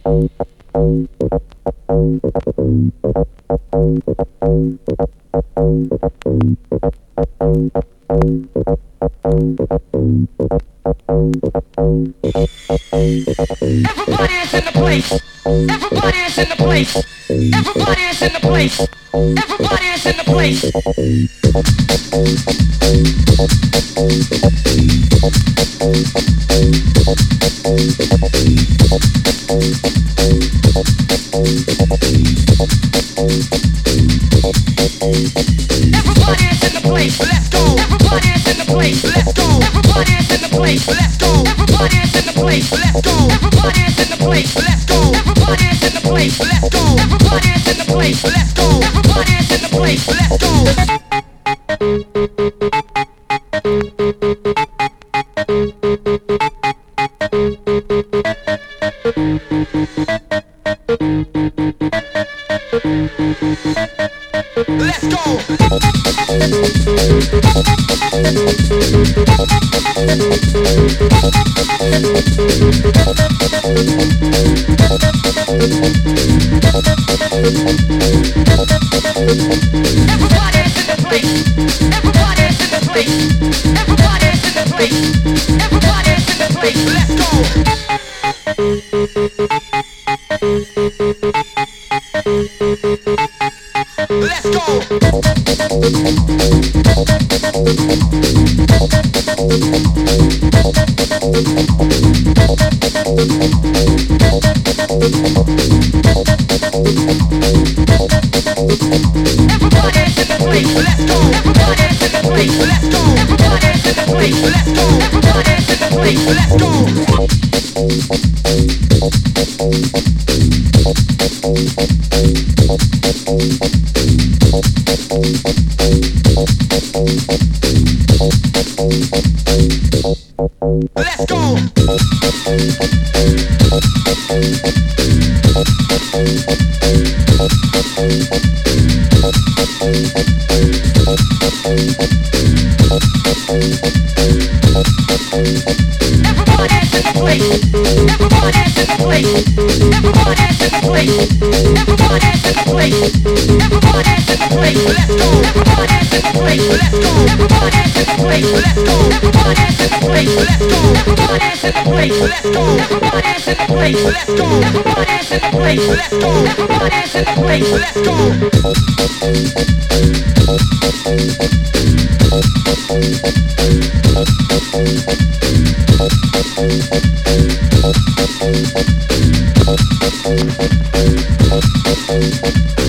Everybody is in the place. Everybody is in the place. Everybody is in the place. Everybody is in the place. Everybody is in the place. Let's go. Everybody is in the place. Let's go. Everybody is in the place. Let's go. Everybody is in the place. Let's go. Everybody is in the place. Let's go. Everybody is in the place. Let's go. Everybody is in the place. Let's go. Everybody is in the place. Let's go. Let's go. Everybody is in the place. Everybody is in the place. Everybody is in the place. Everybody is in the place. Let's go. Let's go. Everybody is in the place. Let's go. Everybody is in the place. Let's go. Everybody is in the place. Let's go. Everybody is in the place. Let's go. Let's go. Everybody is in the place. Everybody is in the place. Everybody is in the place. Everybody is in the place. Everybody is in the place. Let's go. Everybody is in the place. Let's go. Everybody is in the place. Let's go. Everybody is in the place. Let's go. Everybody is in the place. Let's go. Everybody is in the place. Let's go. Everybody is in the place. Let's go. Everybody is in the place. Let's go. Let's go.